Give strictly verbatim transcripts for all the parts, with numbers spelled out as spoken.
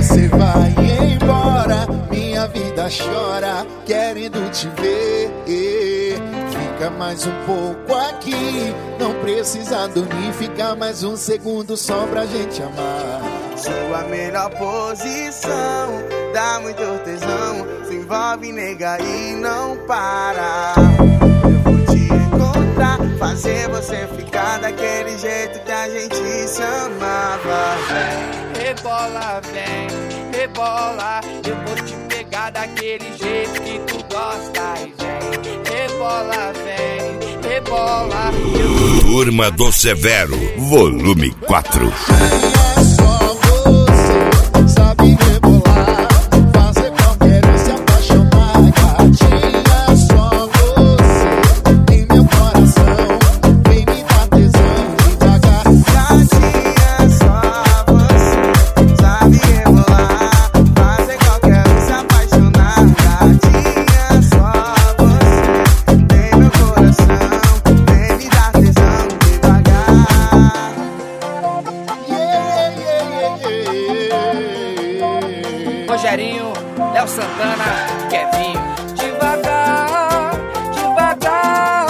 você vai embora, minha vida chora, querendo te ver. Fica mais um pouco aqui, não precisa dormir, fica mais um segundo só pra gente amar. Sua melhor posição, dá muito tesão, se envolve, nega, e não para. Eu vou te encontrar, fazer você ficar daquele jeito que a gente se amava. Vem, rebola, vem, rebola, eu vou te pegar daquele jeito que tu gosta. E vem, rebola, vem, rebola. Turma do Severo, volume quatro. Sabe rebolar, fazer qualquer um se apaixonar. Gatinha, só você em meu coração, vem me dar tesão devagar. Gatinha, só você sabe rebolar, fazer qualquer um se apaixonar. Gatinha, só você em meu coração, vem me dar tesão devagar. Yeah, yeah, yeah, yeah. Rogerinho, Léo Santana, Kevinho. Devagar, devagar.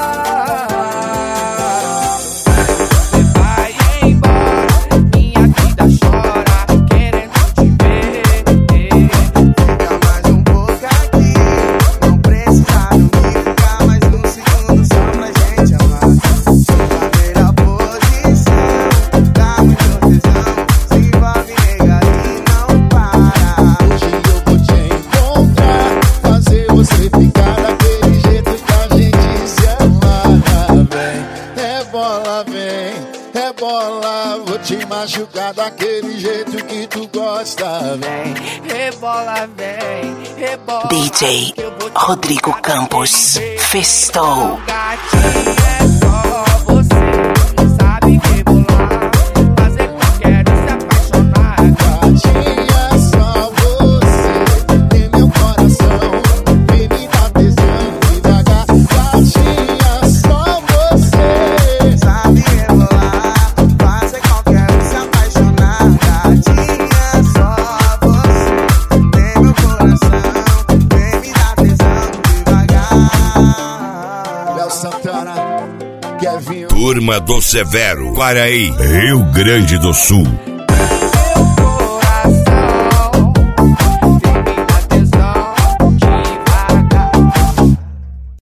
Você vai embora, minha vida chora, querendo te ver. Fica mais um pouco aqui, não precisa dormir, fica mais um segundo só pra gente amar. Sua melhor posição, dá muito tesão, se envolve, nega, e não para. Hoje eu vou te encontrar, fazer você ficar daquele jeito que a gente se amava. Vem, rebola, vem, rebola, vou te machucar daquele jeito que tu gosta. Vem, Rebola, vem, rebola. D J Eu vou te Rodrigo Campos, Festou. Gatinha, é só você sabe rebolar, fazer qualquer um se apaixonar. gatinha, só você em meu coração, vem me dar tesão devagar. Gatinha, só você Sabe rebolar, fazer qualquer um se apaixonar. Gatinha, só você tem meu coração, vem me dar tesão devagar. Léo Santana, Kevinho. Turma do Severo, Quaraí, Rio Grande do Sul.